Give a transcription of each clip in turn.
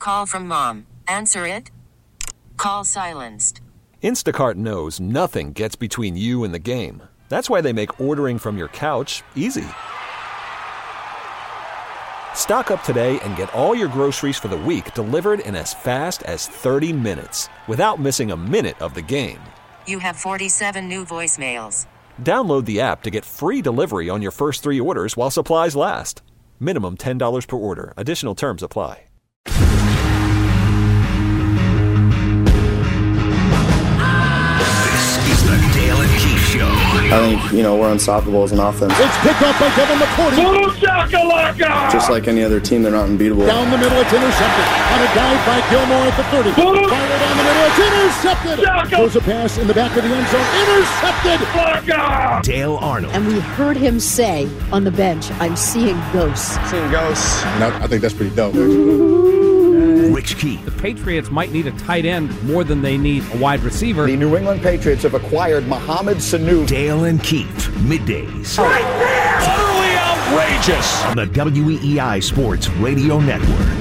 call from mom. Answer it. Call silenced. Instacart knows nothing gets between you and the game. That's why they make ordering from your couch easy. Stock up today and get all your groceries for the week delivered in as fast as 30 minutes without missing a minute of the game. You have 47 new voicemails. Download the app to get free delivery on your first 3 orders while supplies last. Minimum $10 per order. Additional terms apply. This is the Dale and Keith Show. I think, we're unstoppable as an offense. It's picked up by Devin McCourty. Boom shakalaka! Just like any other team, they're not unbeatable. Down the middle, it's intercepted. On a dive by Gilmore at the 30. Boom! Fire down the middle, it's intercepted. Shaka! Throws a pass in the back of the end zone. Intercepted. Shaka! Dale Arnold. And we heard him say on the bench, I'm seeing ghosts. Seeing ghosts. I think that's pretty dope. Rich Keith. The Patriots might need a tight end more than they need a wide receiver. The New England Patriots have acquired Mohamed Sanu. Dale and Keith. Middays. Right there! Utterly outrageous! On the WEEI Sports Radio Network.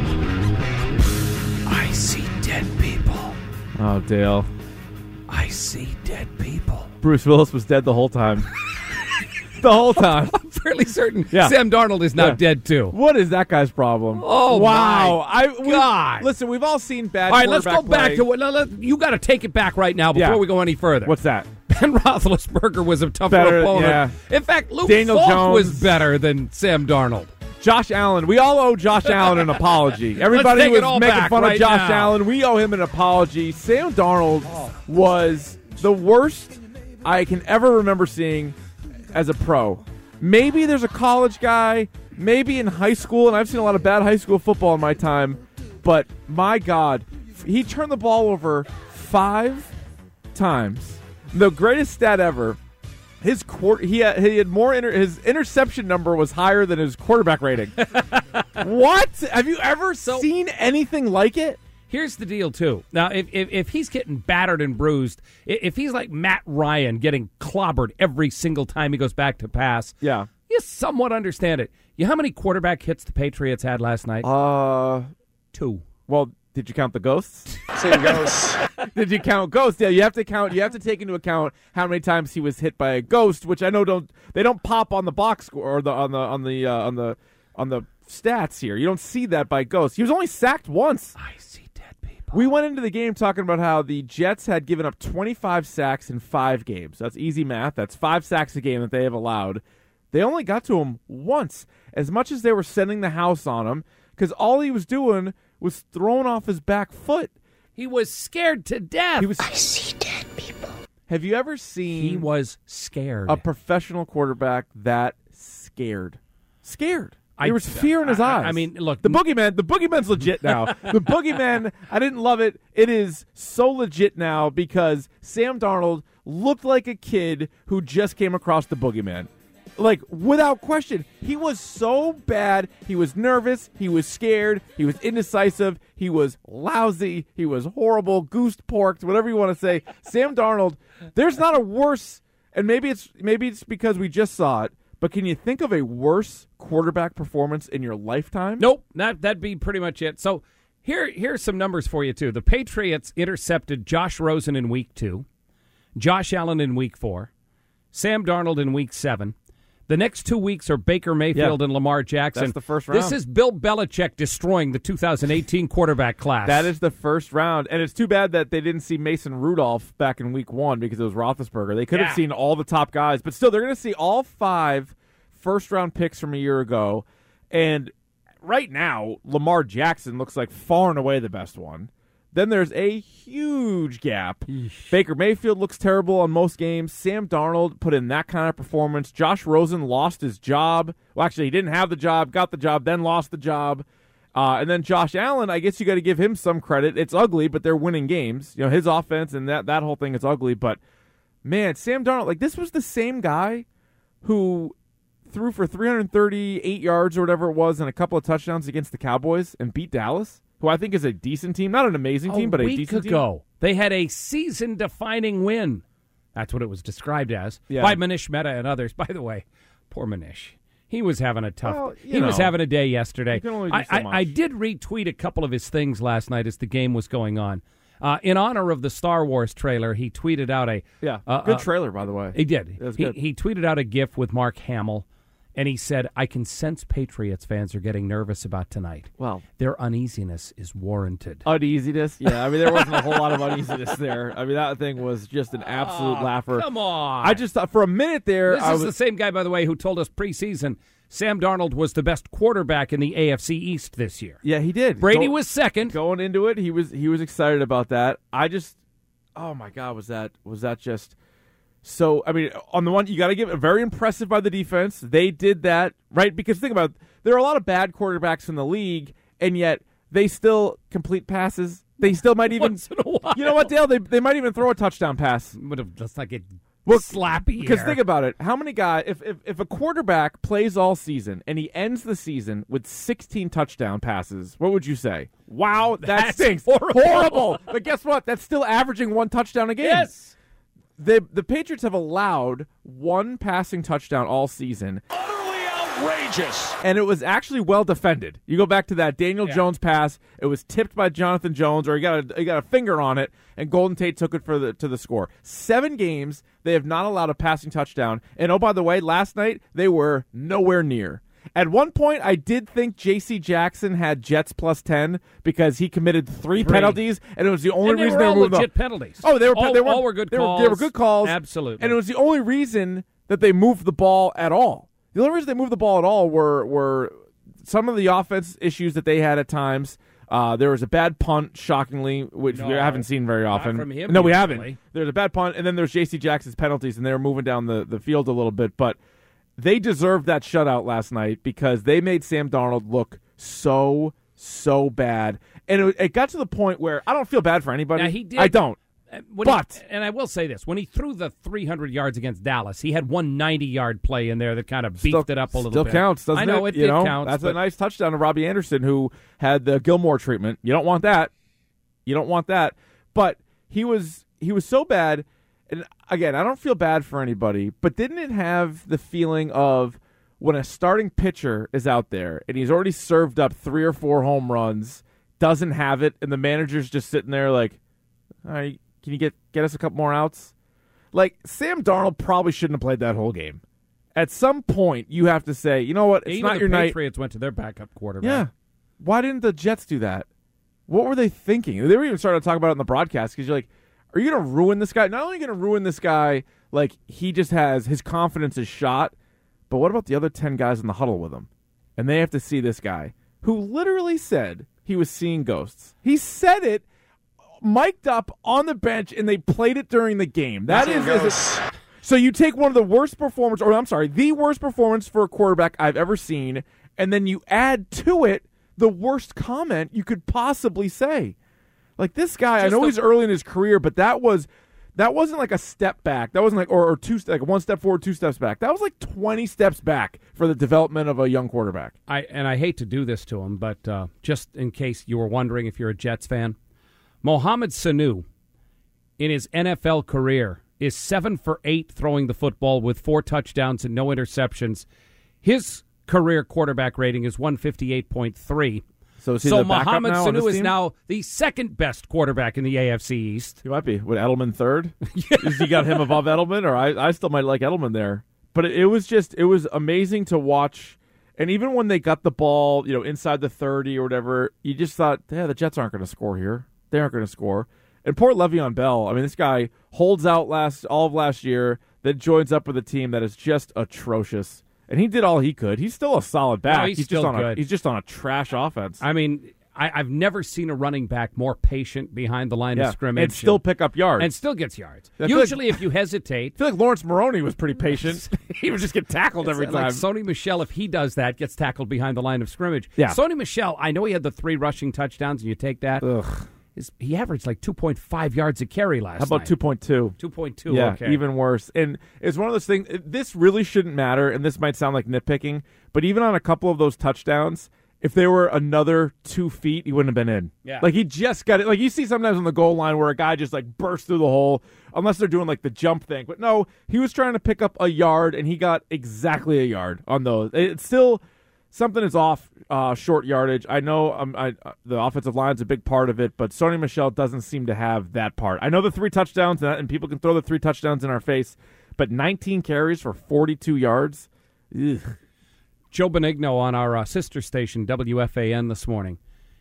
I see dead people. Oh, Dale. I see dead people. Bruce Willis was dead the whole time. The whole time. I'm fairly certain Yeah. Sam Darnold is now dead, too. What is that guy's problem? Oh, wow. my God. Listen, we've all seen bad All right, let's quarterback go back play. to what. You got to take it back right now before Yeah. we go any further. What's that? Ben Roethlisberger was a tougher Better, opponent. yeah. In fact, Luke Daniel Falk Jones. was better than Sam Darnold. Josh Allen. We all owe Josh Allen an apology. Everybody take it was all making back fun right of Josh now. Allen. We owe him an apology. Sam Darnold was the worst I can ever remember seeing as a pro. Maybe there's a college guy, maybe in high school, and I've seen a lot of bad high school football in my time, but my God, he turned the ball over 5 times. The greatest stat ever. His had more his interception number was higher than his quarterback rating. What? Have you ever seen anything like it? Here's the deal, too. Now, if he's getting battered and bruised, if he's like Matt Ryan getting clobbered every single time he goes back to pass, Yeah. you somewhat understand it. You know how many quarterback hits the Patriots had last night? 2. Well, did you count the ghosts? Seeing ghosts. Did you count ghosts? Yeah, you have to count. You have to take into account how many times he was hit by a ghost, which I know they don't pop on the box score or on the stats here. You don't see that by ghosts. He was only sacked once. I see dead people. We went into the game talking about how the Jets had given up 25 sacks in 5 games. That's easy math. That's 5 sacks a game that they have allowed. They only got to him once, as much as they were sending the house on him, because all he was doing was throwing off his back foot. He was scared to death. I see dead people. Have you ever seen He was scared. a professional quarterback that scared? Scared. I- There was fear in his eyes. I mean, look. The boogeyman's legit now. The boogeyman, I didn't love it. It is so legit now because Sam Darnold looked like a kid who just came across the boogeyman. Like, without question, he was so bad. He was nervous. He was scared. He was indecisive. He was lousy. He was horrible, goose porked, whatever you want to say. Sam Darnold, there's not a worse, and maybe it's because we just saw it, but can you think of a worse quarterback performance in your lifetime? Nope, that'd be pretty much it. So here's some numbers for you, too. The Patriots intercepted Josh Rosen in Week 2, Josh Allen in Week 4, Sam Darnold in Week 7. The next 2 weeks are Baker Mayfield and Lamar Jackson. That's the first round. This is Bill Belichick destroying the 2018 quarterback class. That is the first round, and it's too bad that they didn't see Mason Rudolph back in Week 1 because it was Roethlisberger. They could have seen all the top guys, but still, they're going to see all 5 first-round picks from a year ago, and right now, Lamar Jackson looks like far and away the best one. Then there's a huge gap. Baker Mayfield looks terrible on most games. Sam Darnold put in that kind of performance. Josh Rosen lost his job. Well, actually, he didn't have the job, got the job, then lost the job. And then Josh Allen, I guess you got to give him some credit. It's ugly, but they're winning games. You know, his offense and that whole thing is ugly. But, man, Sam Darnold, like, this was the same guy who threw for 338 yards or whatever it was and a couple of touchdowns against the Cowboys and beat Dallas, who I think is a decent team. Not an amazing team, but a decent team. A week ago, they had a season-defining win. That's what it was described as Yeah. by Manish Mehta and others. By the way, poor Manish. He was having a tough. Well, he was know. having a day yesterday. You can only do so much. I did retweet a couple of his things last night as the game was going on. In honor of the Star Wars trailer, he tweeted out good trailer, by the way. He did. It was good. He tweeted out a GIF with Mark Hamill, and he said, "I can sense Patriots fans are getting nervous about tonight. Well, their uneasiness is warranted." Uneasiness? Yeah, I mean, there wasn't a whole lot of uneasiness there. I mean, that thing was just an absolute laugher. Come on. I just thought for a minute there. This is the same guy, by the way, who told us preseason Sam Darnold was the best quarterback in the AFC East this year. Yeah, he did. Brady was second. Going into it, he was excited about that. Oh my God, was that just so? I mean, on the one, you got to give it very impressive by the defense. They did that right because think about it, there are a lot of bad quarterbacks in the league, and yet they still complete passes. They still might even. Once in a while. You know what, Dale? They might even throw a touchdown pass. Let's not get Well, slappy because here. think about it. How many guys, if a quarterback plays all season and he ends the season with 16 touchdown passes, what would you say? Wow, that stinks. Horrible. But guess what? That's still averaging one touchdown a game. Yes. The Patriots have allowed one passing touchdown all season. Utterly outrageous. And it was actually well defended. You go back to that Daniel Jones pass. It was tipped by Jonathan Jones, or he got a finger on it, and Golden Tate took it to the score. 7 games, they have not allowed a passing touchdown. And oh, by the way, last night they were nowhere near. At one point, I did think J.C. Jackson had Jets plus 10 because he committed 3 penalties, and it was the only reason they were all moved legit up. penalties. Oh, they were good calls. They were good calls. Absolutely. And it was the only reason that they moved the ball at all. The only reason they moved the ball at all were some of the offense issues that they had at times. There was a bad punt, shockingly, which we haven't seen very often. Not from him, no, we usually. haven't. There's a bad punt, and then there's J.C. Jackson's penalties, and they were moving down the field a little bit. But they deserved that shutout last night because they made Sam Darnold look so bad. And it got to the point where I don't feel bad for anybody. Now, he did. I don't. And I will say this, when he threw the 300 yards against Dallas, he had one 90-yard play in there that kind of beefed it up a little bit. Still counts, doesn't it? I know it did count. That's a nice touchdown to Robbie Anderson, who had the Gilmore treatment. You don't want that. But he was so bad. And again, I don't feel bad for anybody, but didn't it have the feeling of when a starting pitcher is out there and he's already served up 3 or 4 home runs, doesn't have it, and the manager's just sitting there like, all right, can you get us a couple more outs? Like, Sam Darnold probably shouldn't have played that whole game. At some point, you have to say, you know what, it's not your night. Even the Patriots went to their backup quarterback. Yeah. Why didn't the Jets do that? What were they thinking? They were even starting to talk about it in the broadcast because you're like, are you going to ruin this guy? Not only going to ruin this guy, like he just has his confidence is shot, but what about the other 10 guys in the huddle with him? And they have to see this guy who literally said he was seeing ghosts. He said it mic'd up on the bench, and they played it during the game. That is so you take one of the worst performers, or I'm sorry, the worst performance for a quarterback I've ever seen, and then you add to it the worst comment you could possibly say. Like this guy, I know he's early in his career, but that wasn't like a step back. That wasn't like or two, like 1 step forward, 2 steps back. That was like 20 steps back for the development of a young quarterback. I hate to do this to him, but just in case you were wondering if you're a Jets fan, Mohamed Sanu, in his NFL career, is 7 for 8 throwing the football with 4 touchdowns and no interceptions. His career quarterback rating is 158.3. So Mohamed Sanu is now the second best quarterback in the AFC East. He might be. Would Edelman third? You got him above Edelman, or I still might like Edelman there. But it was amazing to watch. And even when they got the ball, inside the 30 or whatever, you just thought, yeah, the Jets aren't going to score here. They aren't going to score. And poor Le'Veon Bell. I mean, this guy holds out all of last year, then joins up with a team that is just atrocious. And he did all he could. He's still a solid back. No, he's still just good. He's just on a trash offense. I mean, I've never seen a running back more patient behind the line of scrimmage. And still pick up yards. And still gets yards. Usually if you hesitate. I feel like Lawrence Maroney was pretty patient. He would just get tackled every time. Like Sony Michel, if he does that, gets tackled behind the line of scrimmage. Yeah. Sony Michel, I know he had the 3 rushing touchdowns, and you take that. Ugh. He averaged like 2.5 yards a carry last night. How about 2.2? 2.2, yeah, okay. Even worse. And it's one of those things, this really shouldn't matter, and this might sound like nitpicking, but even on a couple of those touchdowns, if they were another 2 feet, he wouldn't have been in. Yeah. Like, he just got it. Like, you see sometimes on the goal line where a guy just, like, bursts through the hole, unless they're doing, like, the jump thing. But no, he was trying to pick up a yard, and he got exactly a yard on those. It's still something is off short yardage. I know the offensive line's a big part of it, but Sony Michel doesn't seem to have that part. I know the 3 touchdowns, and people can throw the 3 touchdowns in our face, but 19 carries for 42 yards? Ugh. Joe Benigno on our sister station, WFAN, this morning,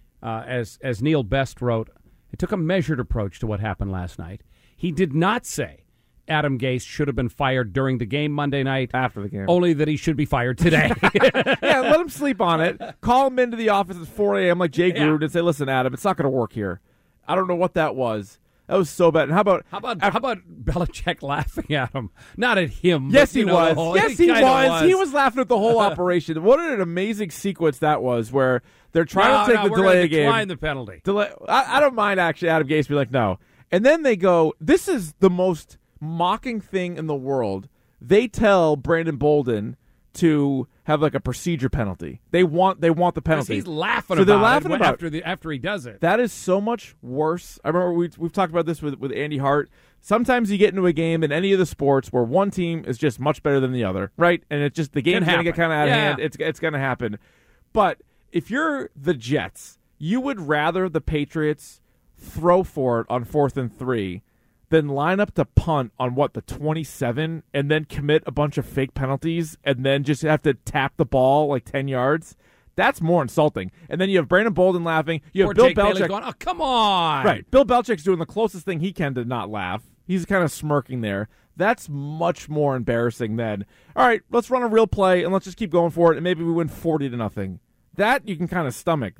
as Neil Best wrote, it took a measured approach to what happened last night. He did not say Adam Gase should have been fired during the game Monday night. After the game. Only that he should be fired today. Yeah, let him sleep on it. Call him into the office at 4 a.m. like Jay Gruden and say, listen, Adam, it's not going to work here. I don't know what that was. That was so bad. And how about Belichick laughing at him? Not at him. Yes, but, he was. Yes, he was. He was laughing at the whole operation. What an amazing sequence that was, where they're trying to take the delay game. Decline the penalty. I don't mind actually. Adam Gase be like, no, and then they go. This is the most mocking thing in the world. They tell Brandon Bolden to have like a procedure penalty. They want the penalty. He's laughing so about they're laughing it about after he does it. That is so much worse. I remember we've talked about this with Andy Hart. Sometimes you get into a game in any of the sports where one team is just much better than the other, right? And it's just the game's going to get kind of out of hand. It's going to happen. But if you're the Jets, you would rather the Patriots throw for it on 4th and 3 than line up to punt on, the 27, and then commit a bunch of fake penalties and then just have to tap the ball like 10 yards. That's more insulting. And then you have Brandon Bolden laughing. You have Bill Belichick going, oh, come on. Right. Bill Belichick's doing the closest thing he can to not laugh. He's kind of smirking there. That's much more embarrassing than, all right, let's run a real play and let's just keep going for it, and maybe we win 40-0. That you can kind of stomach.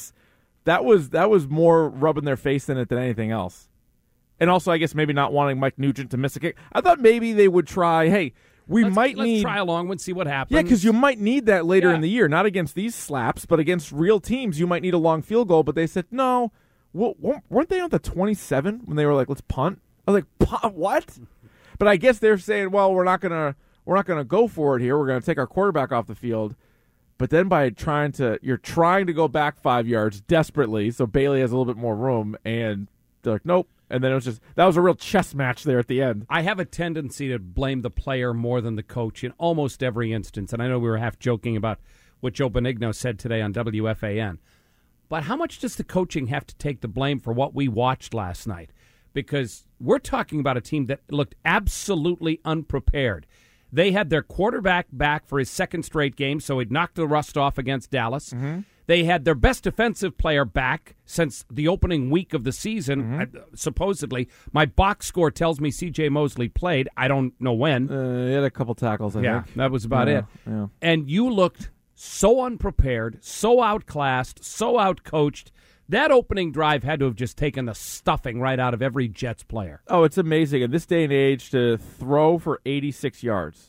That was more rubbing their face in it than anything else. And also, I guess, maybe not wanting Mike Nugent to miss a kick. I thought maybe they would try, hey, let's try along and see what happens. Yeah, because you might need that later in the year. Not against these slaps, but against real teams, you might need a long field goal. But they said, no. Well, weren't they on the 27 when they were like, let's punt? I was like, what? But I guess they're saying, well, we're not gonna go for it here. We're gonna take our quarterback off the field. But then you're trying to go back 5 yards desperately, so Bailey has a little bit more room, and they're like, nope. And then that was a real chess match there at the end. I have a tendency to blame the player more than the coach in almost every instance. And I know we were half joking about what Joe Benigno said today on WFAN. But how much does the coaching have to take the blame for what we watched last night? Because we're talking about a team that looked absolutely unprepared. They had their quarterback back for his 2nd straight game, so he'd knocked the rust off against Dallas. Mm-hmm. They had their best defensive player back since the opening week of the season, supposedly. My box score tells me C.J. Mosley played. I don't know when. He had a couple tackles, I think. That was about it. Yeah. And you looked so unprepared, so outclassed, so outcoached. That opening drive had to have just taken the stuffing right out of every Jets player. Oh, it's amazing in this day and age to throw for 86 yards.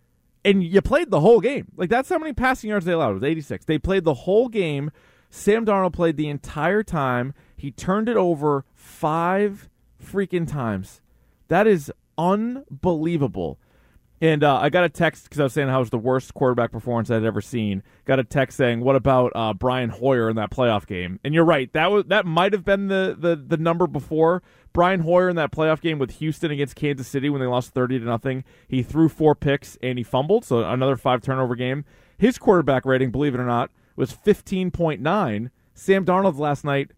And you played the whole game. Like, that's how many passing yards they allowed. It was 86. They played the whole game. Sam Darnold played the entire time. He turned it over 5 freaking times. That is unbelievable. And I got a text because I was saying how it was the worst quarterback performance I'd ever seen. Got a text saying, what about Brian Hoyer in that playoff game? And you're right. That might have been the number before. Brian Hoyer in that playoff game with Houston against Kansas City when they lost 30-0. He threw 4 picks and he fumbled, so another 5-turnover game. His quarterback rating, believe it or not, was 15.9. Sam Darnold's last night,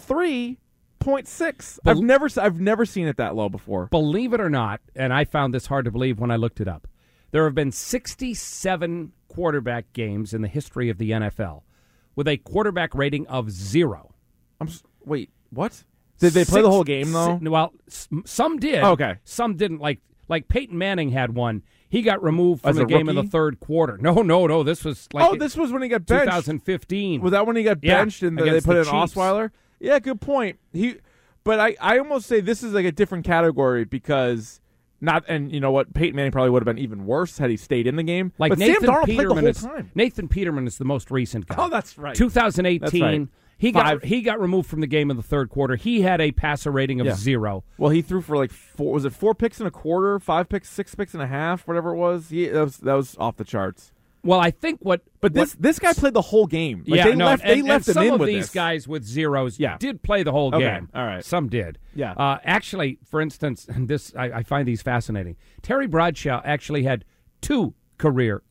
3.6. I've never seen it that low before. Believe it or not, and I found this hard to believe when I looked it up, there have been 67 quarterback games in the history of the NFL with a quarterback rating of 0. Wait, what? Did they play the whole game, though? Well, some did. Okay. Some didn't. Like Peyton Manning had one. He got removed from the rookie? game in the 3rd quarter. No. This was this was when he got benched. 2015. Was that when he got benched and they put in Chiefs. Osweiler? Yeah, good point. But I almost say this is like a different category because and you know what? Peyton Manning probably would have been even worse had he stayed in the game. Like but Nathan Sam Darnold Peterman played the whole time. Nathan Peterman is the most recent guy. Oh, that's right. 2018. That's right. He got removed from the game in the 3rd quarter. He had a passer rating of 0. Well, he threw for 4 picks and a quarter, 5 picks, 6 picks and a half, whatever it was. That was off the charts. Well, I think But this guy played the whole game. Like, yeah, they no, left him in some of with these this. guys with zeros Yeah. did play the whole Okay, game. all right. Some did. Yeah. Actually, for instance, and this I find these fascinating. Terry Bradshaw actually had 2 career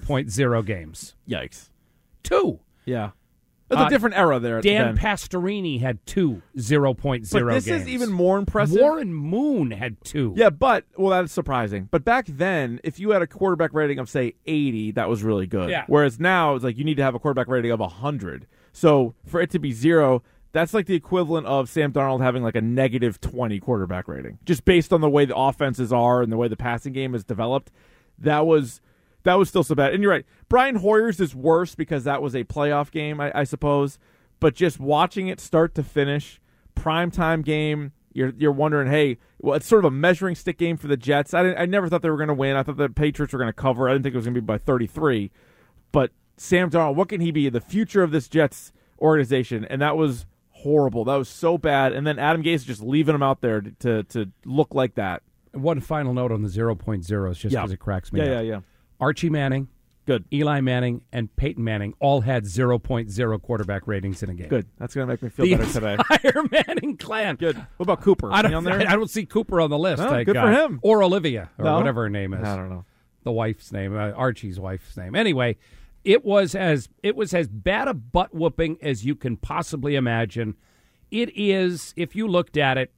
0.0 games. Yikes. 2. Yeah. It's a different era there. Dan then. Pastorini had 2 0.0 But this games. is even more impressive. Warren Moon had 2. Yeah, that's surprising. But back then, if you had a quarterback rating of, say, 80, that was really good. Yeah. Whereas now, it's like you need to have a quarterback rating of 100. So for it to be 0, that's like the equivalent of Sam Darnold having like a negative 20 quarterback rating. Just based on the way the offenses are and the way the passing game is developed, that was still so bad. And you're right. Brian Hoyer's is worse because that was a playoff game, I suppose. But just watching it start to finish, primetime game, you're wondering, hey, well, it's sort of a measuring stick game for the Jets. I never thought they were going to win. I thought the Patriots were going to cover. I didn't think it was going to be by 33. But Sam Darnold, what can he be? The future of this Jets organization. And that was horrible. That was so bad. And then Adam Gase just leaving him out there to look like that. One final note on the 0.0s, just because it cracks me up. Yeah. Archie Manning, good. Eli Manning, and Peyton Manning all had 0.0 quarterback ratings in a game. Good. That's going to make me feel better today. The entire Manning clan. Good. What about Cooper? I Is he on there? don't see Cooper on the list. No, thank good God. for him. Or Olivia, or No? whatever her name is. I don't know. The wife's name, Archie's wife's name. Anyway, it was as bad a butt whooping as you can possibly imagine. It is, if you looked at it,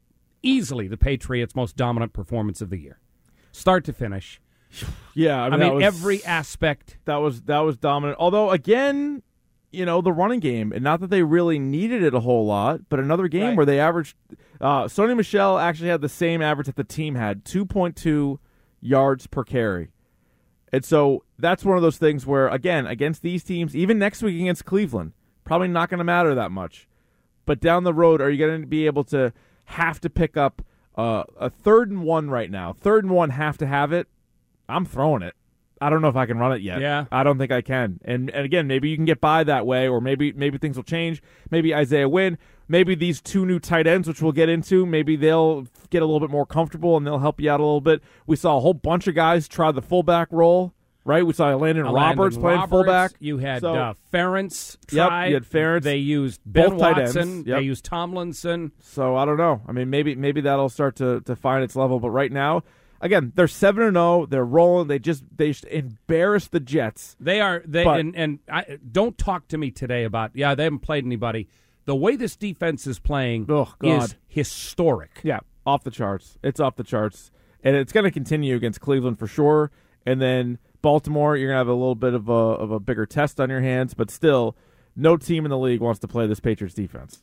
easily the Patriots' most dominant performance of the year, start to finish. Yeah, I mean every aspect. That was dominant. Although again, the running game, and not that they really needed it a whole lot, but another game where they averaged. Sony Michel actually had the same average that the team had, 2.2 yards per carry, and so that's one of those things where, again, against these teams, even next week against Cleveland, probably not going to matter that much. But down the road, are you going to be able to have to pick up a 3rd and 1 right now? 3rd and 1, have to have it. I'm throwing it. I don't know if I can run it yet. Yeah. I don't think I can. And again, maybe you can get by that way, or maybe things will change. Maybe Isaiah Wynn, maybe these 2 new tight ends, which we'll get into, maybe they'll get a little bit more comfortable and they'll help you out a little bit. We saw a whole bunch of guys try the fullback role, right? We saw Landon Roberts playing fullback. You had Ferentz try. Yep, you had Ferentz. They used Ben Both tight Watson. ends. Yep. They used Tomlinson. So I don't know. I mean, maybe that'll start to find its level. But right now, again, they're 7-0. They're rolling. They just embarrassed the Jets. They are. Don't talk to me today about they haven't played anybody. The way this defense is playing is historic. Yeah, off the charts. It's off the charts, and it's going to continue against Cleveland for sure. And then Baltimore, you're going to have a little bit of a bigger test on your hands, but still, no team in the league wants to play this Patriots defense.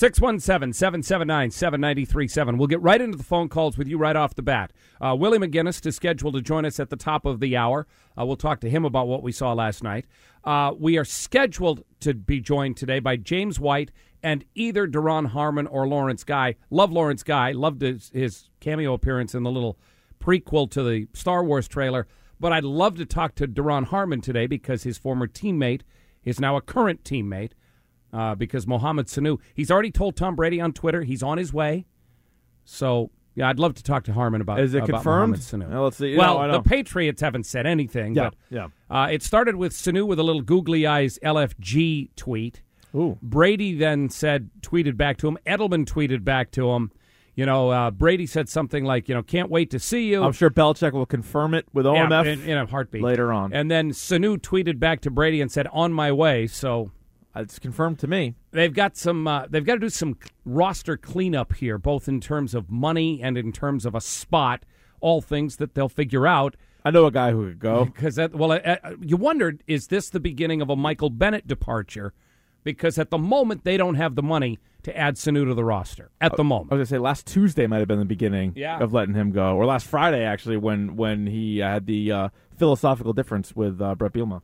617-779-7937. We'll get right into the phone calls with you right off the bat. Willie McGinnis is scheduled to join us at the top of the hour. We'll talk to him about what we saw last night. We are scheduled to be joined today by James White and either Daron Harmon or Lawrence Guy. Love Lawrence Guy. Loved his cameo appearance in the little prequel to the Star Wars trailer. But I'd love to talk to Daron Harmon today because his former teammate is now a current teammate. Because Mohamed Sanu, he's already told Tom Brady on Twitter he's on his way. So, yeah, I'd love to talk to Harmon about Is it about confirmed? Mohamed Sanu. Well, let's see. Well, I know. the Patriots haven't said anything. Yeah, but, it started with Sanu with a little googly eyes LFG tweet. Ooh. Brady then tweeted back to him. Edelman tweeted back to him. Brady said something like, can't wait to see you. I'm sure Belichick will confirm it with OMF in a heartbeat later on. And then Sanu tweeted back to Brady and said, on my way. So it's confirmed to me. They've got some. They've got to do some roster cleanup here, both in terms of money and in terms of a spot. All things that they'll figure out. I know a guy who could go. Because you wondered, is this the beginning of a Michael Bennett departure? Because at the moment they don't have the money to add Sanu to the roster. At the moment, I was going to say last Tuesday might have been the beginning of letting him go, or last Friday actually when he had the philosophical difference with Brett Bielema.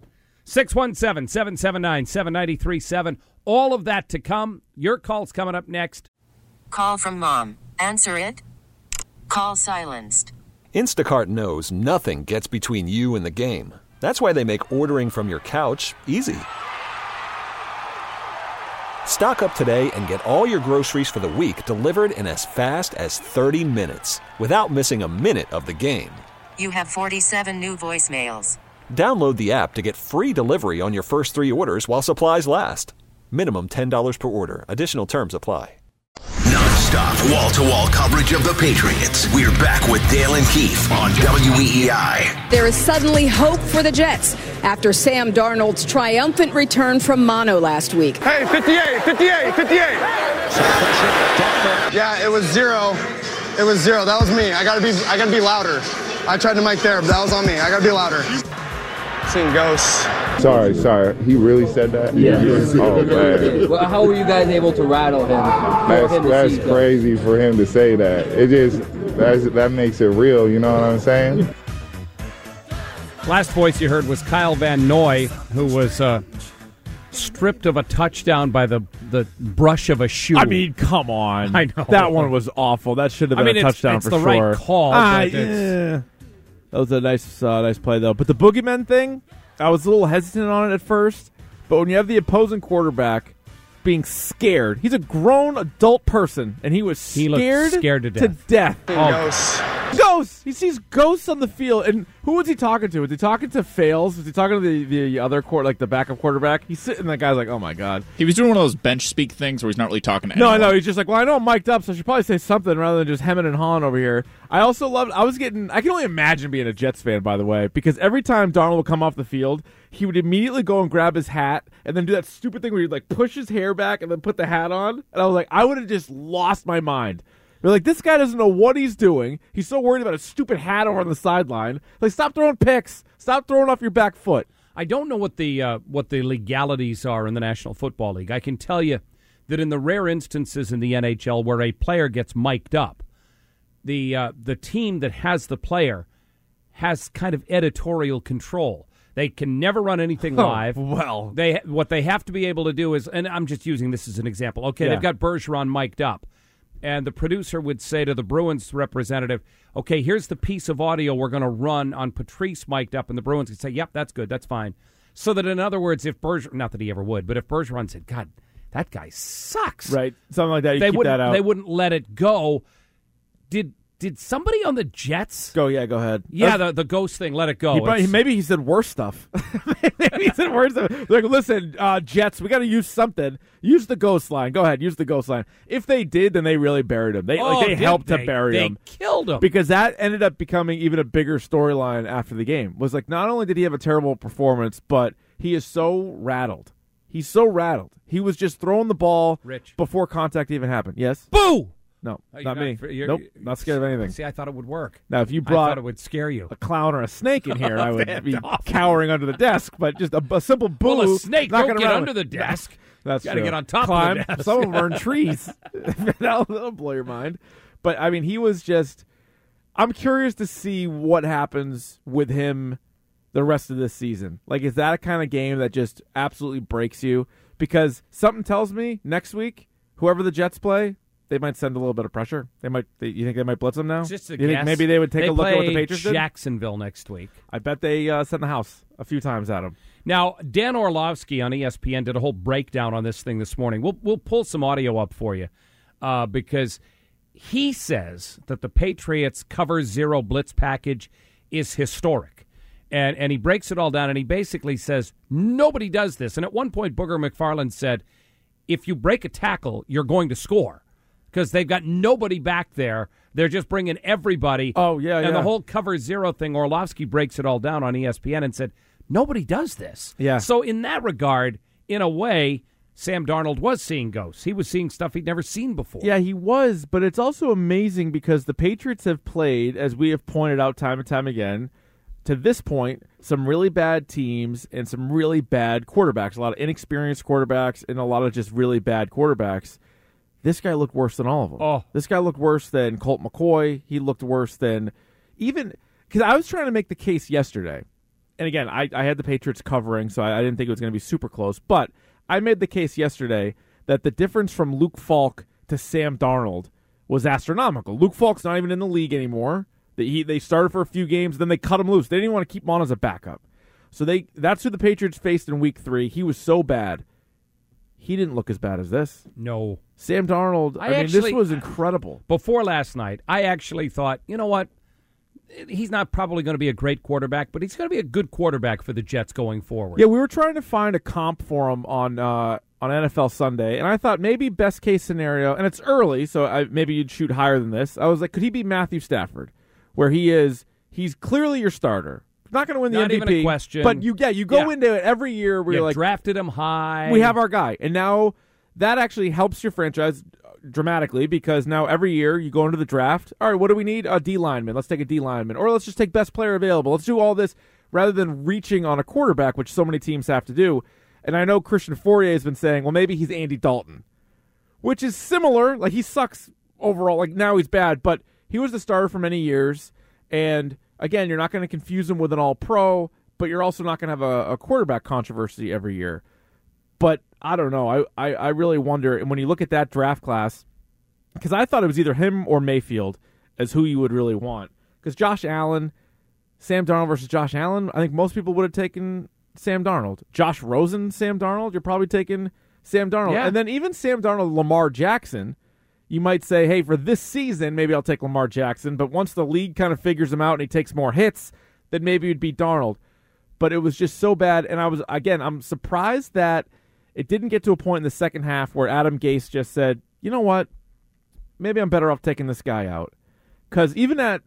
617-779-7937. All of that to come. Your call's coming up next. Call from mom. Answer it. Call silenced. Instacart knows nothing gets between you and the game. That's why they make ordering from your couch easy. Stock up today and get all your groceries for the week delivered in as fast as 30 minutes without missing a minute of the game. You have 47 new voicemails. Download the app to get free delivery on your first 3 orders while supplies last. Minimum $10 per order. Additional terms apply. Non-stop, wall-to-wall coverage of the Patriots. We're back with Dale and Keith on WEEI. There is suddenly hope for the Jets after Sam Darnold's triumphant return from mono last week. Hey, 58. Yeah, it was 0. It was 0. That was me. I gotta be louder. I tried to mic there, but that was on me. I gotta be louder. Seeing ghosts. Sorry. He really said that? Yeah. Oh, man. Well, how were you guys able to rattle him? That's crazy for him to say that. That makes it real, you know what I'm saying? Last voice you heard was Kyle Van Noy, who was stripped of a touchdown by the brush of a shoe. I mean, come on. I know. That one was awful. That should have been a touchdown for sure. It's the right call. Yeah. That was a nice play, though. But the boogeyman thing, I was a little hesitant on it at first. But when you have the opposing quarterback being scared, he's a grown adult person, and he was scared to death. Ghosts. He sees ghosts on the field, and who was he talking to? Was he talking to Fales? Was he talking to the other the backup quarterback? He's sitting, and that guy's like, "Oh my god." He was doing one of those bench speak things where he's not really talking to anyone. No, he's just like, "Well, I know I'm mic'd up, so I should probably say something rather than just hemming and hawing over here." I also loved. I can only imagine being a Jets fan, by the way, because every time Darnold would come off the field, he would immediately go and grab his hat and then do that stupid thing where he'd like push his hair back and then put the hat on. And I was like, I would have just lost my mind. They're like, this guy doesn't know what he's doing. He's so worried about a stupid hat over on the sideline. Like, stop throwing picks. Stop throwing off your back foot. I don't know what the legalities are in the National Football League. I can tell you that in the rare instances in the NHL where a player gets mic'd up, the team that has the player has kind of editorial control. They can never run anything live. Well, what they have to be able to do is, and I'm just using this as an example. Okay, They've got Bergeron mic'd up. And the producer would say to the Bruins representative, okay, here's the piece of audio we're going to run on Patrice mic'd up. And the Bruins would say, yep, that's good, that's fine. So that, in other words, if Bergeron, not that he ever would, but if Bergeron said, God, that guy sucks. Right, something like that, keep that out. They wouldn't let it go. Did somebody on the Jets? Go ahead. Yeah, the ghost thing, let it go. Maybe he said worse stuff. Maybe he said worse stuff. They're like, listen, Jets, we got to use something. Use the ghost line. Go ahead, use the ghost line. If they did, then they really buried him. They helped to bury him. They killed him. Because that ended up becoming even a bigger storyline after the game. Was like, not only did he have a terrible performance, but he is so rattled. He's so rattled. He was just throwing the ball before contact even happened. Yes? Boo! No, not me. Nope, not scared of anything. See, I thought it would work. Now, if you brought I thought it would scare you. A clown or a snake in here, I would be cowering under the desk. But just a simple boo. Well, a snake don't get under the desk. That's got to get on top of the desk. Some of them are in trees. That'll blow your mind. But, I mean, he was just – I'm curious to see what happens with him the rest of this season. Like, is that a kind of game that just absolutely breaks you? Because something tells me next week, whoever the Jets play – they might send a little bit of pressure. You think they might blitz them now? Just a you guess. Think maybe they would take a look at what the Patriots did? Jacksonville next week. I bet they send the house a few times at them. Now, Dan Orlovsky on ESPN did a whole breakdown on this thing this morning. We'll pull some audio up for you because he says that the Patriots cover zero blitz package is historic. And he breaks it all down, and he basically says nobody does this. And at one point, Booger McFarland said, if you break a tackle, you're going to score. Because they've got nobody back there. They're just bringing everybody. Oh, yeah, And the whole cover zero thing, Orlovsky breaks it all down on ESPN and said, nobody does this. Yeah. So in that regard, in a way, Sam Darnold was seeing ghosts. He was seeing stuff he'd never seen before. Yeah, he was. But it's also amazing because the Patriots have played, as we have pointed out time and time again, to this point, some really bad teams and some really bad quarterbacks. A lot of inexperienced quarterbacks and a lot of just really bad quarterbacks. This guy looked worse than all of them. Oh. This guy looked worse than Colt McCoy. He looked worse than even – because I was trying to make the case yesterday. And again, I had the Patriots covering, so I didn't think it was going to be super close. But I made the case yesterday that the difference from Luke Falk to Sam Darnold was astronomical. Luke Falk's not even in the league anymore. They started for a few games, then they cut him loose. They didn't want to keep him on as a backup. So that's who the Patriots faced in Week 3. He was so bad. He didn't look as bad as this. No. Sam Darnold, I mean, this was incredible. Before last night, I actually thought, you know what? he's not probably going to be a great quarterback, but he's going to be a good quarterback for the Jets going forward. Yeah, we were trying to find a comp for him on NFL Sunday, and I thought maybe best case scenario, and it's early, so maybe you'd shoot higher than this. I was like, could he be Matthew Stafford, where he's clearly your starter. Not going to win the Not MVP. Even a question. But you go into it every year where you're like, drafted him high. We have our guy. And now that actually helps your franchise dramatically because now every year you go into the draft. All right, what do we need? A D lineman. Let's take a D lineman. Or let's just take best player available. Let's do all this rather than reaching on a quarterback, which so many teams have to do. And I know Christian Fourier has been saying, well, maybe he's Andy Dalton, which is similar. Like, he sucks overall. Like, now he's bad, but he was the starter for many years. And again, you're not going to confuse him with an all-pro, but you're also not going to have a quarterback controversy every year. But I don't know. I really wonder, and when you look at that draft class, because I thought it was either him or Mayfield as who you would really want. Because Josh Allen, Sam Darnold versus Josh Allen, I think most people would have taken Sam Darnold. Josh Rosen, Sam Darnold, you're probably taking Sam Darnold. Yeah. And then even Sam Darnold, Lamar Jackson, you might say, hey, for this season, maybe I'll take Lamar Jackson. But once the league kind of figures him out and he takes more hits, then maybe it'd be Darnold. But it was just so bad. And I'm surprised that it didn't get to a point in the second half where Adam Gase just said, you know what, maybe I'm better off taking this guy out. Because even at,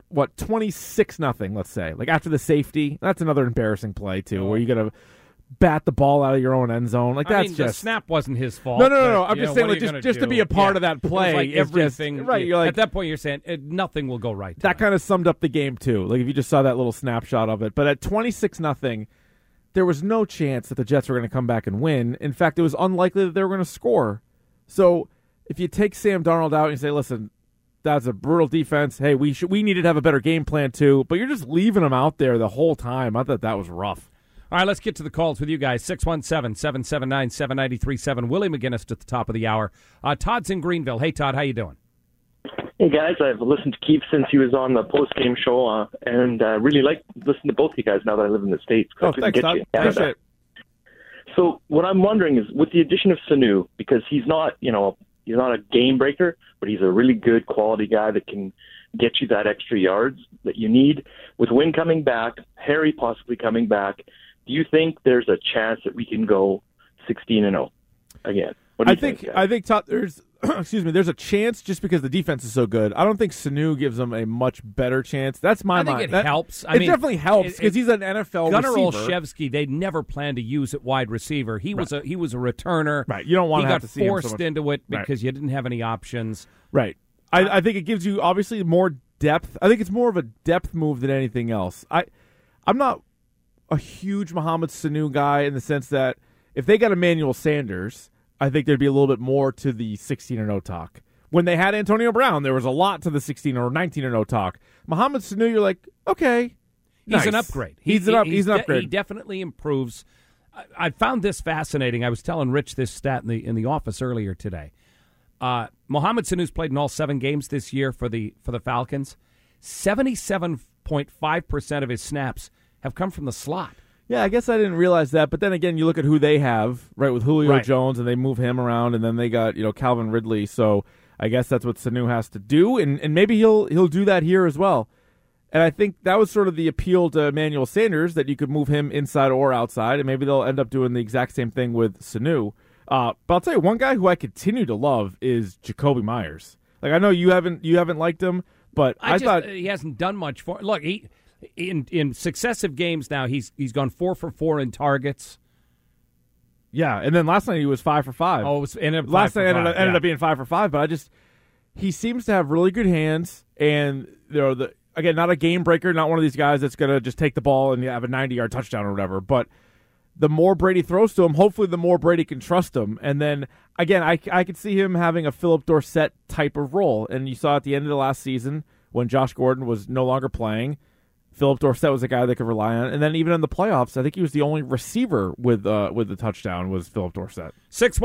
26-0, let's say, like after the safety, that's another embarrassing play, too, where you're going to bat the ball out of your own end zone. Like, that's the snap wasn't his fault. No. I'm just saying, like, just to be a part of that play. It was like everything. Just, right, you're like, at that point, you're saying nothing will go right. That kind of summed up the game, too. Like, if you just saw that little snapshot of it. But at 26-0, there was no chance that the Jets were going to come back and win. In fact, it was unlikely that they were going to score. So if you take Sam Darnold out and you say, listen, that's a brutal defense. Hey, we needed to have a better game plan, too. But you're just leaving him out there the whole time. I thought that was rough. All right, let's get to the calls with you guys. 617-779-7937. Willie McGinnis at the top of the hour. Todd's in Greenville. Hey, Todd, how you doing? Hey, guys. I've listened to Keith since he was on the post-game show, and really like listening to both of you guys now that I live in the States. Oh, thanks, Todd. Appreciate it. So what I'm wondering is, with the addition of Sanu, because he's not a game breaker, but he's a really good quality guy that can get you that extra yards that you need. With Wynn coming back, Harry possibly coming back, do you think there's a chance that we can go 16-0 again? What do you think? I think Todd, there's there's a chance just because the defense is so good. I don't think Sanu gives them a much better chance. That's my mind. I think it helps. It definitely helps because he's an NFL Gunnar receiver. Olszewski, they never planned to use at wide receiver. He was a returner. Right. You don't want to have to see him so much. He got forced into it because you didn't have any options. Right. I think it gives you obviously more depth. I think it's more of a depth move than anything else. I'm not a huge Mohamed Sanu guy in the sense that if they got Emmanuel Sanders, I think there'd be a little bit more to the 16-0 talk. When they had Antonio Brown, there was a lot to the 16 or 19-0 talk. Mohamed Sanu, you're like, okay, he's an upgrade. He's an upgrade. He definitely improves. I found this fascinating. I was telling Rich this stat in the office earlier today. Mohamed Sanu's played in all 7 games this year for the Falcons. 77.5% of his snaps have come from the slot. Yeah, I guess I didn't realize that. But then again, you look at who they have, right, with Julio Jones, and they move him around, and then they got Calvin Ridley. So I guess that's what Sanu has to do, and maybe he'll do that here as well. And I think that was sort of the appeal to Emmanuel Sanders, that you could move him inside or outside, and maybe they'll end up doing the exact same thing with Sanu. But I'll tell you, one guy who I continue to love is Jacoby Myers. Like, I know you haven't liked him, but I thought he hasn't done much for. Look, he in successive games now he's gone 4 for 4 in targets. Yeah, and then last night he was 5 for 5. Oh, it was last night ended up being 5 for 5. But he seems to have really good hands, and again, not a game breaker, not one of these guys that's gonna just take the ball and have a 90-yard touchdown or whatever. But the more Brady throws to him, hopefully the more Brady can trust him. And then, again, I could see him having a Philip Dorsett type of role. And you saw at the end of the last season when Josh Gordon was no longer playing, Philip Dorsett was a guy they could rely on. And then even in the playoffs, I think he was the only receiver with the touchdown was Philip Dorsett.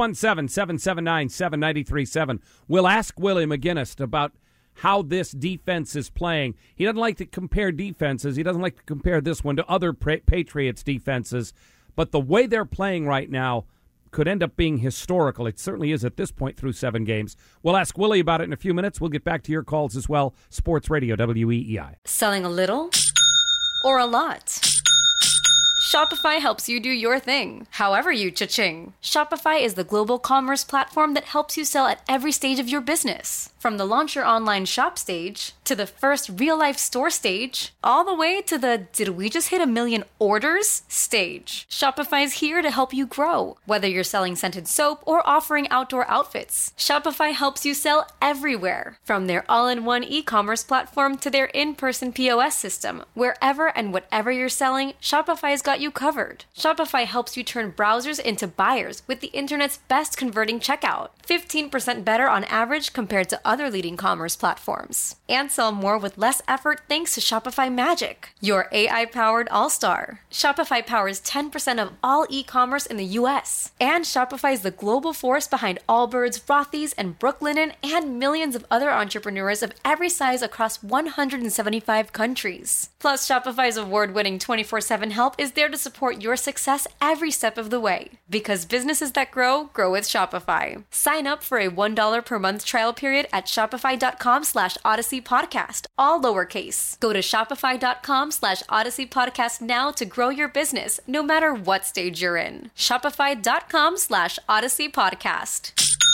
617-779-7937. We'll ask Willie McGinnis about how this defense is playing. He doesn't like to compare defenses. He doesn't like to compare this one to other Patriots defenses. But the way they're playing right now, could end up being historical. It certainly is at this point through 7 games. We'll ask Willie about it in a few minutes. We'll get back to your calls as well. Sports Radio, WEEI. Selling a little or a lot? Shopify helps you do your thing, however you cha-ching. Shopify is the global commerce platform that helps you sell at every stage of your business. From the launch your online shop stage, to the first real-life store stage, all the way to the did we just hit 1 million orders stage. Shopify's here to help you grow. Whether you're selling scented soap or offering outdoor outfits, Shopify helps you sell everywhere. From their all-in-one e-commerce platform to their in-person POS system. Wherever and whatever you're selling, Shopify's got you covered. Shopify helps you turn browsers into buyers with the internet's best converting checkout. 15% better on average compared to other leading commerce platforms. And sell more with less effort thanks to Shopify Magic, your AI-powered all-star. Shopify powers 10% of all e-commerce in the U.S. And Shopify is the global force behind Allbirds, Rothy's, and Brooklinen, and millions of other entrepreneurs of every size across 175 countries. Plus, Shopify's award-winning 24/7 help is there to support your success every step of the way. Because businesses that grow, grow with Shopify. Sign up for a $1 per month trial period at shopify.com/Odyssey Podcast, all lowercase. Go to shopify.com/Odyssey Podcast now to grow your business, no matter what stage you're in. Shopify.com/Odyssey Podcast.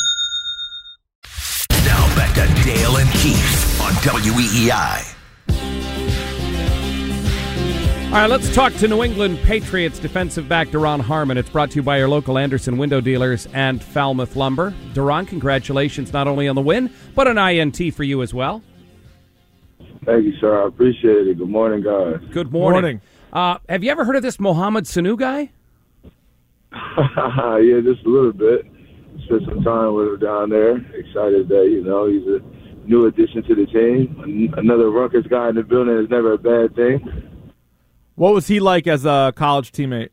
Now back to Dale and Keith on WEEI. All right, let's talk to New England Patriots defensive back Duron Harmon. It's brought to you by your local Anderson Window Dealers and Falmouth Lumber. Duron, congratulations not only on the win, but an INT for you as well. Thank you, sir. I appreciate it. Good morning, guys. Good morning. Have you ever heard of this Mohamed Sanu guy? Yeah, just a little bit. Spent some time with him down there. Excited that, he's a new addition to the team. Another Rutgers guy in the building is never a bad thing. What was he like as a college teammate?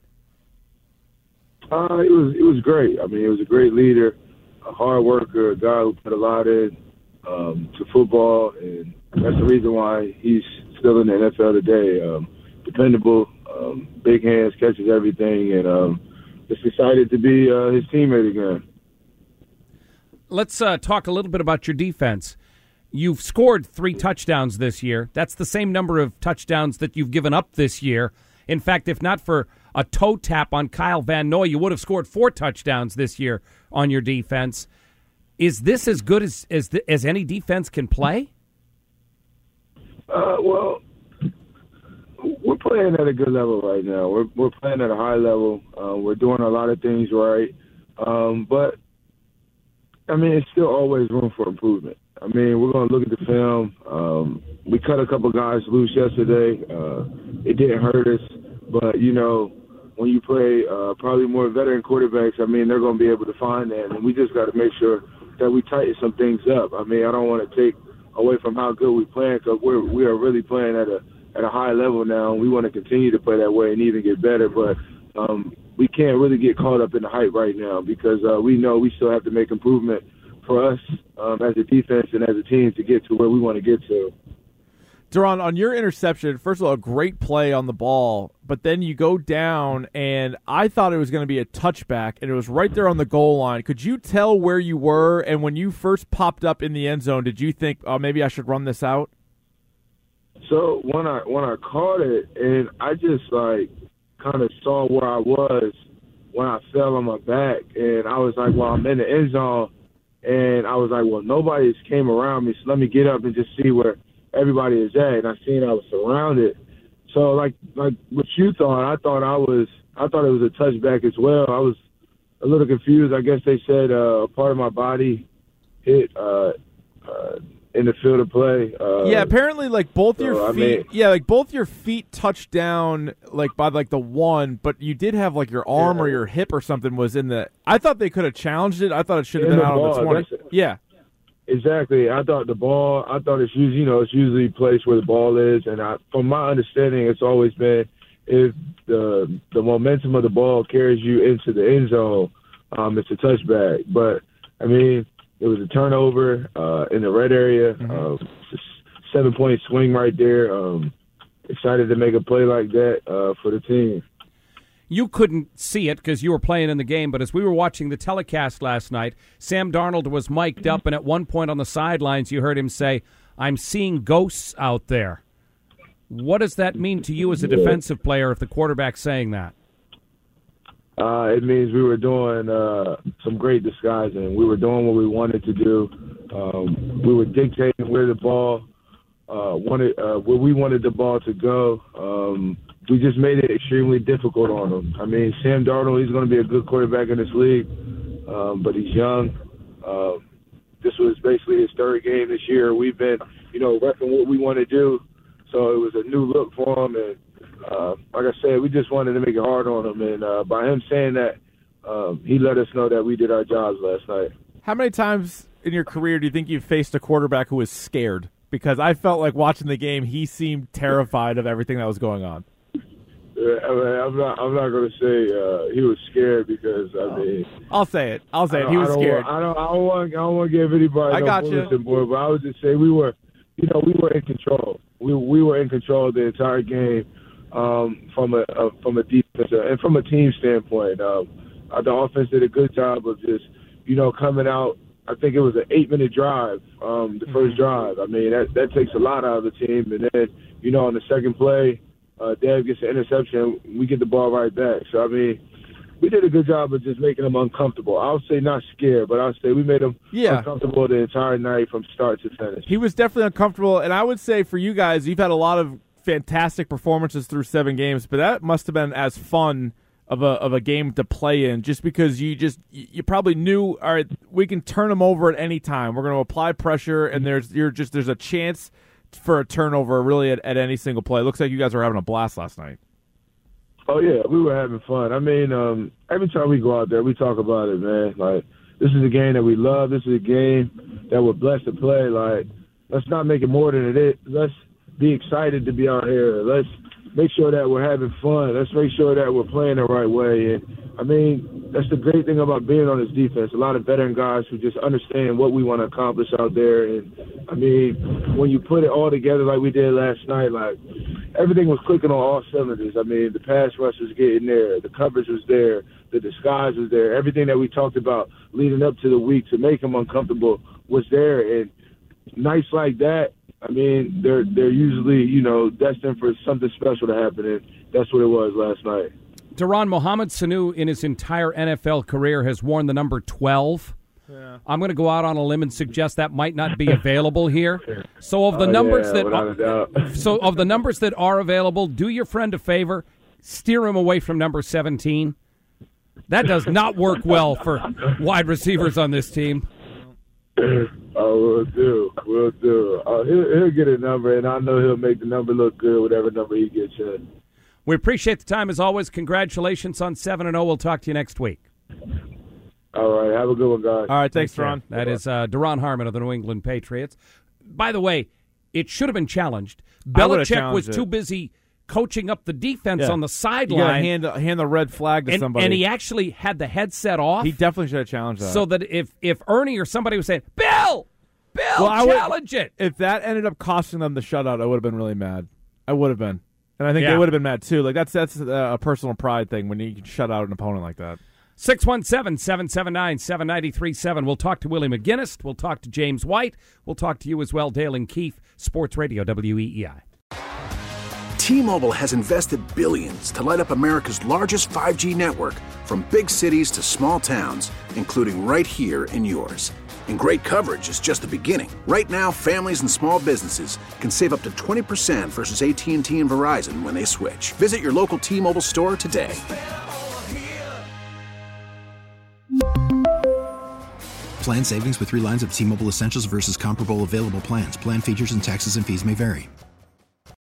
It was great. I mean, he was a great leader, a hard worker, a guy who put a lot in to football, and that's the reason why he's still in the NFL today. Dependable, big hands, catches everything, and just excited to be his teammate again. Let's talk a little bit about your defense. You've scored 3 touchdowns this year. That's the same number of touchdowns that you've given up this year. In fact, if not for a toe tap on Kyle Van Noy, you would have scored 4 touchdowns this year on your defense. Is this as good as any defense can play? Well, we're playing at a good level right now. We're playing at a high level. We're doing a lot of things right. But, I mean, it's still always room for improvement. I mean, we're going to look at the film. We cut a couple guys loose yesterday. It didn't hurt us. But, when you play probably more veteran quarterbacks, I mean, they're going to be able to find that. And we just got to make sure that we tighten some things up. I mean, I don't want to take away from how good we're playing because we are really playing at a high level now. And we want to continue to play that way and even get better. But we can't really get caught up in the hype right now because we know we still have to make improvement for us as a defense and as a team to get to where we want to get to. Duron, on your interception, first of all, a great play on the ball, but then you go down, and I thought it was going to be a touchback, and it was right there on the goal line. Could you tell where you were, and when you first popped up in the end zone, did you think, oh, maybe I should run this out? So when I caught it, and I just, kind of saw where I was when I fell on my back, and I was like, well, I'm in the end zone. And I was like, well, nobody's came around me, so let me get up and just see where everybody is at. And I seen I was surrounded. So like what you thought, I thought it was a touchback as well. I was a little confused. I guess they said a part of my body hit in the field of play. Yeah, apparently both your feet. Both your feet touched down by the one, but you did have your arm or your hip or something was in the. I thought they could have challenged it. I thought it should have been out on the 20. Yeah, exactly. I thought the ball. I thought it's usually it's usually placed where the ball is, and from my understanding, it's always been if the momentum of the ball carries you into the end zone, it's a touchback. But I mean. It was a turnover in the red area, 7-point swing right there. Excited to make a play like that for the team. you couldn't see it because you were playing in the game, but as we were watching the telecast last night, Sam Darnold was mic'd up, and at one point on the sidelines, you heard him say, "I'm seeing ghosts out there." What does that mean to you as a defensive player if the quarterback's saying that? It means we were doing some great disguising. We were doing what we wanted to do. We were dictating where the ball where we wanted the ball to go. We just made it extremely difficult on him. I mean, Sam Darnold, he's going to be a good quarterback in this league, but he's young. This was basically his third game this year. We've been, repping what we want to do, so it was a new look for him. And like I said, we just wanted to make it hard on him. And by him saying that, he let us know that we did our jobs last night. How many times in your career do you think you've faced a quarterback who was scared? Because I felt like watching the game, he seemed terrified of everything that was going on. I'm not going to say he was scared because I'll say it. He was scared. I don't want to give anybody bulletin board, but I would just say we were in control. We were in control of the entire game from a defense and from a team standpoint. The offense did a good job of just coming out. I think it was an 8-minute drive, the first drive. I mean that takes a lot out of the team, and then on the second play. Dave gets an interception, we get the ball right back. So, I mean, we did a good job of just making them uncomfortable. I would say not scared, but I would say we made them uncomfortable the entire night from start to finish. He was definitely uncomfortable, and I would say for you guys, you've had a lot of fantastic performances through 7 games, but that must have been as fun of a game to play in just because you probably knew, all right, we can turn them over at any time. We're going to apply pressure, and there's a chance for a turnover really at any single play. It looks like you guys were having a blast last night. Oh, yeah, we were having fun. I mean, every time we go out there, we talk about it, man. Like, this is a game that we love. This is a game that we're blessed to play. Like, let's not make it more than it is. Let's be excited to be out here. Let's make sure that we're having fun. Let's make sure that we're playing the right way. And, I mean, that's the great thing about being on this defense. A lot of veteran guys who just understand what we want to accomplish out there. And, I mean, when you put it all together like we did last night, like, everything was clicking on all cylinders. I mean, the pass rush was getting there. The coverage was there. The disguise was there. Everything that we talked about leading up to the week to make them uncomfortable was there. And nights like that, I mean, they're usually, destined for something special to happen, and that's what it was last night. Duron, Mohamed Sanu in his entire NFL career has worn the number 12. Yeah. I'm going to go out on a limb and suggest that might not be available here. So of the numbers of the numbers that are available, do your friend a favor, steer him away from number 17. That does not work well for wide receivers on this team. Oh, we'll do. He'll get a number, and I know he'll make the number look good, whatever number he gets in. We appreciate the time as always. Congratulations on 7-0. We'll talk to you next week. All right, have a good one, guys. All right, thanks, Duron. That is Duron Harmon of the New England Patriots. By the way, it should have been challenged. Belichick was too busy coaching up the defense on the sideline. You got to hand the red flag to somebody. And he actually had the headset off. He definitely should have challenged that. So that if Ernie or somebody was saying, Bill, challenge it. If that ended up costing them the shutout, I would have been really mad. I would have been. And I think they would have been mad, too. Like that's a personal pride thing when you can shut out an opponent like that. 617-779-7937. We'll talk to Willie McGinnis. We'll talk to James White. We'll talk to you as well, Dale and Keefe, Sports Radio, WEEI. T-Mobile has invested billions to light up America's largest 5G network, from big cities to small towns, including right here in yours. And great coverage is just the beginning. Right now, families and small businesses can save up to 20% versus AT&T and Verizon when they switch. Visit your local T-Mobile store today. Plan savings with 3 lines of T-Mobile Essentials versus comparable available plans. Plan features and taxes and fees may vary.